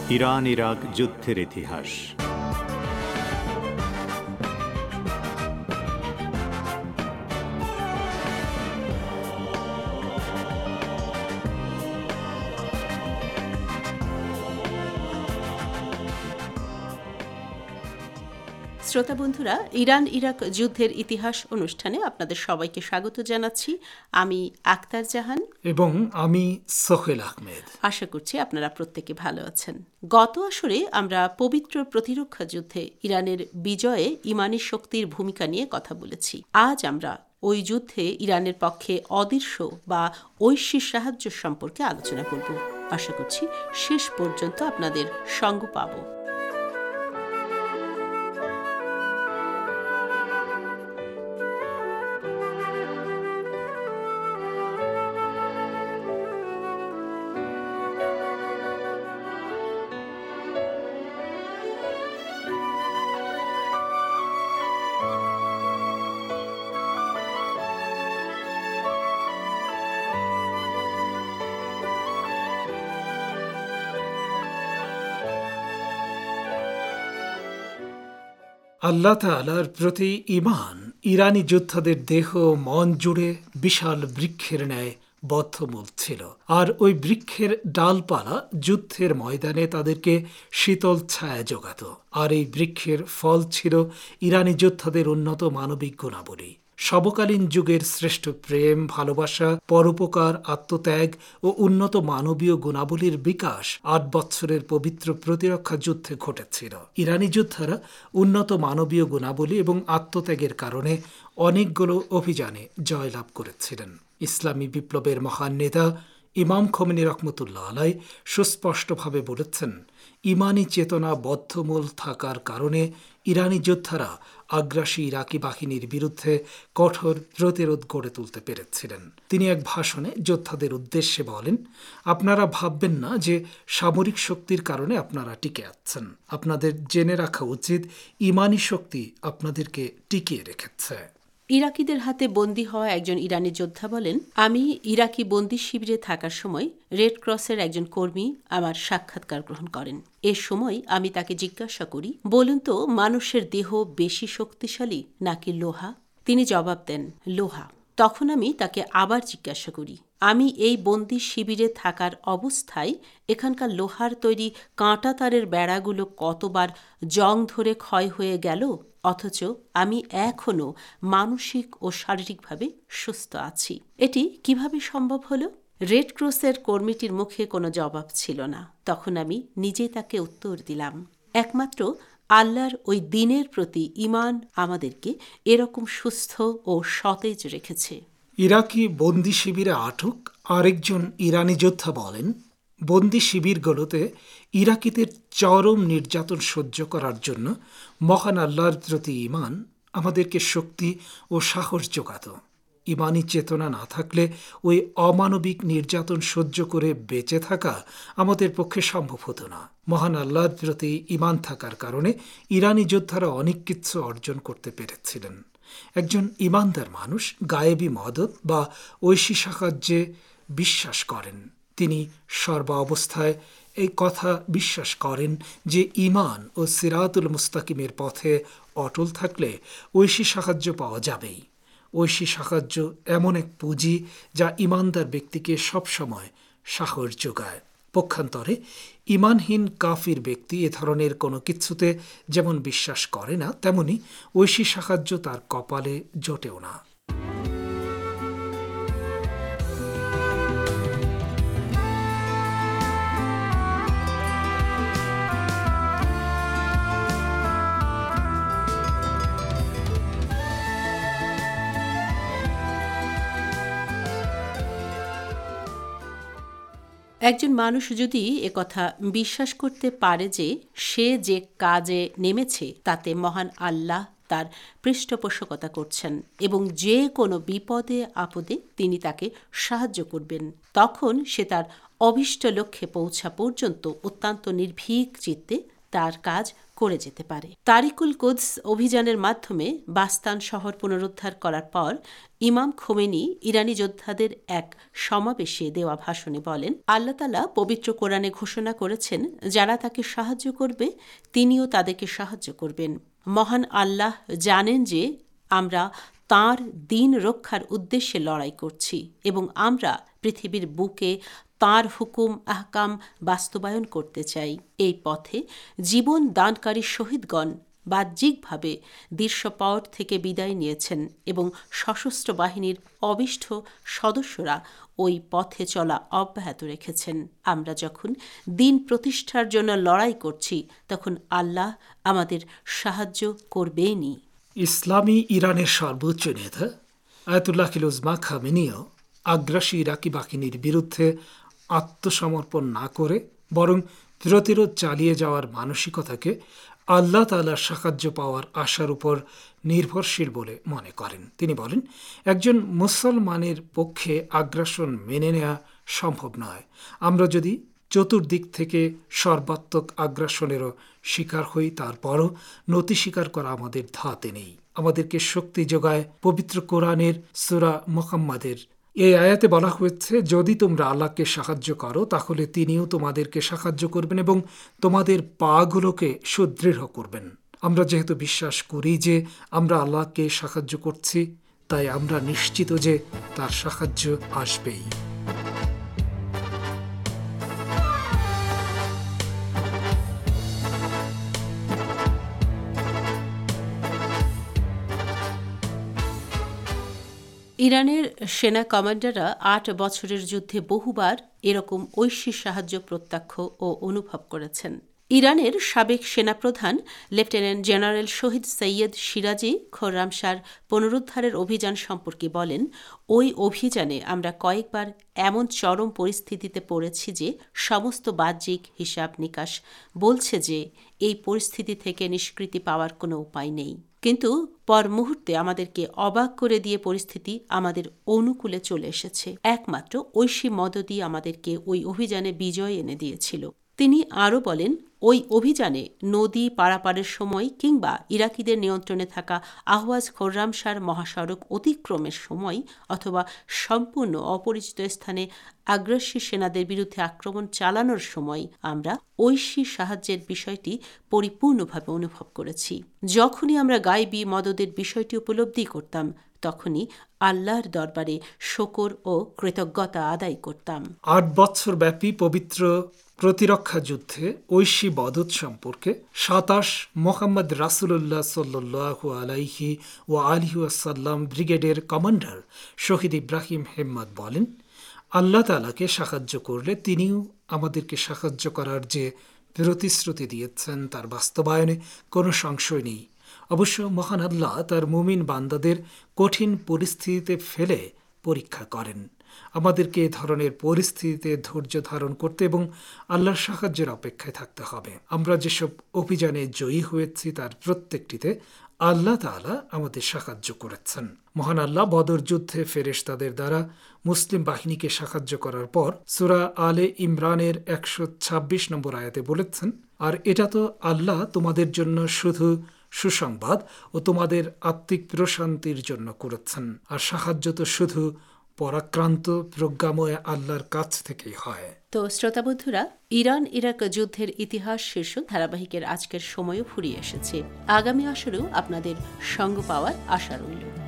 Iran Iraq যুদ্ধের ইতিহাস। শ্রোতা বন্ধুরা, ইরান ইরাক যুদ্ধের ইতিহাস অনুষ্ঠানে আপনাদের সবাইকে স্বাগত জানাচ্ছি। আমি আক্তার জাহান এবং আমি সোহেল আহমেদ। আশা করছি আপনারা প্রত্যেকে ভালো আছেন। গত আসরে আমরা পবিত্র প্রতিরক্ষা যুদ্ধে ইরানের বিজয়ে ইমানি শক্তির ভূমিকা নিয়ে কথা বলেছি। আজ আমরা ওই যুদ্ধে ইরানের পক্ষে অদৃশ্য বা ঐশী সাহায্য সম্পর্কে আলোচনা করব। আশা করছি শেষ পর্যন্ত আপনাদের সঙ্গ পাব। আল্লাহ তাআলার প্রতি ঈমান ইরানি যোদ্ধাদের দেহ মন জুড়ে বিশাল বৃক্ষের ন্যায় বদ্ধমূল ছিল, আর ওই বৃক্ষের ডালপালা যুদ্ধের ময়দানে তাদেরকে শীতল ছায়া যোগাত। আর এই বৃক্ষের ফল ছিল ইরানি যোদ্ধাদের উন্নত মানবিক গুণাবলী। সমকালীন যুগের শ্রেষ্ঠ প্রেম, ভালোবাসা, পরোপকার, আত্মত্যাগ ও উন্নত মানবীয় গুণাবলীর বিকাশ ৮ বছরের পবিত্র প্রতিরক্ষা যুদ্ধে ঘটেছিল। ইরানি যোদ্ধারা উন্নত মানবীয় গুণাবলী এবং আত্মত্যাগের কারণে অনেকগুলো অভিযানে জয়লাভ করেছিলেন। ইসলামী বিপ্লবের মহান নেতা ইমাম খোমেনি রহমতুল্লাহ আলাই সুস্পষ্টভাবে বলেছেন, ইমানি চেতনা বদ্ধমূল থাকার কারণে ইরানি যোদ্ধারা আগ্রাসী ইরাকি বাহিনীর বিরুদ্ধে কঠোর প্রতিরোধ গড়ে তুলতে পেরেছিলেন। তিনি এক ভাষণে যোদ্ধাদের উদ্দেশ্যে বলেন, আপনারা ভাববেন না যে সামরিক শক্তির কারণে আপনারা টিকে আছেন। আপনাদের জেনে রাখা উচিত, ইমানি শক্তি আপনাদেরকে টিকিয়ে রেখেছে। ইরাকিদের হাতে বন্দী হওয়া একজন ইরানি যোদ্ধা বলেন, আমি ইরাকি বন্দী শিবিরে থাকার সময় রেড ক্রসের একজন কর্মী আমার সাক্ষাৎকার গ্রহণ করেন। এ সময় আমি তাকে জিজ্ঞাসা করি, বলুন তো, মানুষের দেহ বেশি শক্তিশালী নাকি লোহা? তিনি জবাব দেন, লোহা। তখন আমি তাকে আবার জিজ্ঞাসা করি, আমি এই বন্দী শিবিরে থাকার অবস্থায় এখানকার লোহার তৈরি কাঁটা তারের বেড়াগুলো কতবার জং ধরে ক্ষয় হয়ে গেল, অথচ আমি এখনও মানসিক ও শারীরিকভাবে সুস্থ আছি। এটি কিভাবে সম্ভব হলো? রেড ক্রসের কর্মীটির মুখে কোনো জবাব ছিল না। তখন আমি নিজেই তাকে উত্তর দিলাম, একমাত্র আল্লাহর ওই দিনের প্রতি ঈমান আমাদেরকে এরকম সুস্থ ও সতেজ রেখেছে। ইরাকি বন্দি শিবিরে আটক আরেকজন ইরানি যোদ্ধা বলেন, বন্দি শিবিরগুলোতে ইরাকিদের চরম নির্যাতন সহ্য করার জন্য মহান আল্লাহর প্রতি ঈমান আমাদেরকে শক্তি ও সাহস যোগাত। ঈমানি চেতনা না থাকলে ওই অমানবিক নির্যাতন সহ্য করে বেঁচে থাকা আমাদের পক্ষে সম্ভব হতো না। মহান আল্লাহর প্রতি ঈমান থাকার কারণে ইরানি যোদ্ধারা অনেক কিছু অর্জন করতে পেরেছিলেন। একজন ঈমানদার মানুষ গায়েবী মদত বা ঐশী সাহায্যে বিশ্বাস করেন। তিনি সর্বাবস্থায় এই কথা বিশ্বাস করেন যে ঈমান ও সিরাতুল মুস্তাকিমের পথে অটল থাকলে ঐশী সাহায্য পাওয়া যাবেই। ঐশী সাহায্য এমন এক পুঁজি যা ঈমানদার ব্যক্তিকে সবসময় সাহস যোগায়। পক্ষান্তরে ঈমানহীন কাফির ব্যক্তি এ ধরনের কোনো কিছুতে যেমন বিশ্বাস করে না, তেমনি ঐশী সাহায্য তার কপালে জোটেও না। একজন মানুষ যদি একথা বিশ্বাস করতে পারে যে সে যে কাজে নেমেছে তাতে মহান আল্লাহ তার পৃষ্ঠপোষকতা করছেন এবং যে কোনো বিপদে আপদে তিনি তাকে সাহায্য করবেন, তখন সে তার অভীষ্ট লক্ষ্যে পৌঁছা পর্যন্ত অত্যন্ত নির্ভীক চিত্তে তার কাজ করে যেতে পারে। তারিকুল কুদস অভিযানের মাধ্যমে বাস্তান শহর পুনরুদ্ধার করার পর ইমাম খোমেনি ইরানি যোদ্ধাদের এক সমাবেশে দেওয়া ভাষণে বলেন, আল্লাহ তাআলা পবিত্র কোরআনে ঘোষণা করেছেন, যারা তাকে সাহায্য করবে তিনিও তাদেরকে সাহায্য করবেন। মহান আল্লাহ জানেন যে আমরা তাঁর দ্বীন রক্ষার উদ্দেশ্যে লড়াই করছি এবং আমরা পৃথিবীর বুকে তাঁর হুকুম আহকাম বাস্তবায়ন করতে চাই। এই পথে জীবন দানকারী শহীদগণ বাহ্যিকভাবে দৃশ্যপট থেকে বিদায় নিয়েছেন এবং সশস্ত্র বাহিনীর অবিষ্ঠ সদস্যরা ওই পথে চলা অব্যাহত রেখেছেন। আমরা যখন দিন প্রতিষ্ঠার জন্য লড়াই করছি তখন আল্লাহ আমাদের সাহায্য করবেনই। ইসলামী ইরানের সর্বোচ্চ নেতা আয়াতুল্লাহ উজমা খামেনিও আগ্রাসী ইরাকি বাহিনীর বিরুদ্ধে আত্মসমর্পণ না করে বরং প্রতিরোধ চালিয়ে যাওয়ার মানসিকতাকে আল্লাহ তাআলার সাহায্য পাওয়ার আশার উপর নির্ভরশীল বলে মনে করেন। তিনি বলেন, একজন মুসলমানের পক্ষে আগ্রাসন মেনে নেওয়া সম্ভব নয়। আমরা যদি চতুর্দিক থেকে সর্বাত্মক আগ্রাসনেরও শিকার হই, তারপরও নতি স্বীকার করা আমাদের ধাতে নেই। আমাদেরকে শক্তি যোগায় পবিত্র কোরআনের সূরা মুহাম্মাদের এই আয়াতে বলা হয়েছে, যদি তোমরা আল্লাহকে সাহায্য করো তাহলে তিনিও তোমাদেরকে সাহায্য করবেন এবং তোমাদের পাগুলোকে সুদৃঢ় করবেন। আমরা যেহেতু বিশ্বাস করি যে আমরা আল্লাহকে সাহায্য করছি, তাই আমরা নিশ্চিত যে তার সাহায্য আসবেই। ইরানের সেনা কমান্ডাররা ৮ বছরের যুদ্ধে বহুবার এরকম ঐশী সাহায্য প্রত্যক্ষ ও অনুভব করেছেন। ইরানের সাবেক সেনাপ্রধান লেফটেন্যান্ট জেনারেল শহীদ সৈয়দ সিরাজি খোররামশার পুনরুদ্ধারের অভিযান সম্পর্কে বলেন, ওই অভিযানে আমরা কয়েকবার এমন চরম পরিস্থিতিতে পড়েছি যে সমস্ত বাহ্যিক হিসাব নিকাশ বলছে যে এই পরিস্থিতি থেকে নিষ্কৃতি পাওয়ার কোনো উপায় নেই। কিন্তু পর মুহূর্তে আমাদেরকে অবাক করে দিয়ে পরিস্থিতি আমাদের অনুকূলে চলে এসেছে। একমাত্র ঐশী মদতই আমাদেরকে ওই অভিযানে বিজয় এনে দিয়েছিল। তিনি আরও বলেন, ওই অভিযানে নদী পারাপারের সময় কিংবা ইরাকিদের নিয়ন্ত্রণে থাকা আহওয়াজ খোররামশার মহাসড়ক অতিক্রমের সময় অথবা সম্পূর্ণ অপরিচিত স্থানে আগ্রাসী সেনাদের বিরুদ্ধে আক্রমণ চালানোর সময় আমরা ঐশী সাহায্যের বিষয়টি পরিপূর্ণভাবে অনুভব করেছি। যখনই আমরা গায়বী মদদের বিষয়টি উপলব্ধি করতাম তখনই আল্লাহর দরবারে শকর ও কৃতজ্ঞতা আদায় করতাম। ৮ বছর ব্যাপী পবিত্র প্রতিরক্ষা যুদ্ধে ঐশী মদদ সম্পর্কে ২৭ মোহাম্মদ রাসূলুল্লাহ সাল্লাল্লাহু আলাইহি ওয়া আলিহি ওয়াসাল্লাম ব্রিগেডের কমান্ডার শহীদ ইব্রাহিম হেম্মদ বলেন, আল্লাহ তাআলাকে সাহায্য করলে তিনিও আমাদেরকে সাহায্য করার যে প্রতিশ্রুতি দিয়েছেন তার বাস্তবায়নে কোনো সংশয় নেই। অবশ্য মহান আল্লাহ তার মুমিন বান্দাদের কঠিন পরিস্থিতিতে ফেলে পরীক্ষা করেন। আমাদেরকে এ ধরনের পরিস্থিতিতে ধৈর্য ধারণ করতে এবং আল্লাহর সাহায্যের অপেক্ষায় থাকতে হবে। আমরা যেসব অভিযানে জয়ী হয়েছি তার প্রত্যেকটিতে আল্লাহ তাআলা আমাদের সাহায্য করেছেন। মহান আল্লাহ বদর যুদ্ধে ফেরেশতাদের দ্বারা মুসলিম বাহিনীকে সাহায্য করার পর সূরা আলে ইমরানের ১২৬ নম্বর আয়াতে বলেছেন, আর এটা তো আল্লাহ তোমাদের জন্য শুধু সুসংবাদ ও তোমাদের আত্মিক প্রশান্তির জন্য করেছেন, আর সাহায্য তো শুধু পরাক্রান্ত প্রজ্ঞাময় আল্লাহর কাছ থেকেই হয়। তো শ্রোতাবন্ধুরা, ইরান ইরাক যুদ্ধের ইতিহাস শীর্ষক ধারাবাহিকের আজকের সময়ও ফুরিয়ে এসেছে। আগামী আসরেও আপনাদের সঙ্গ পাওয়ার আশা রইল।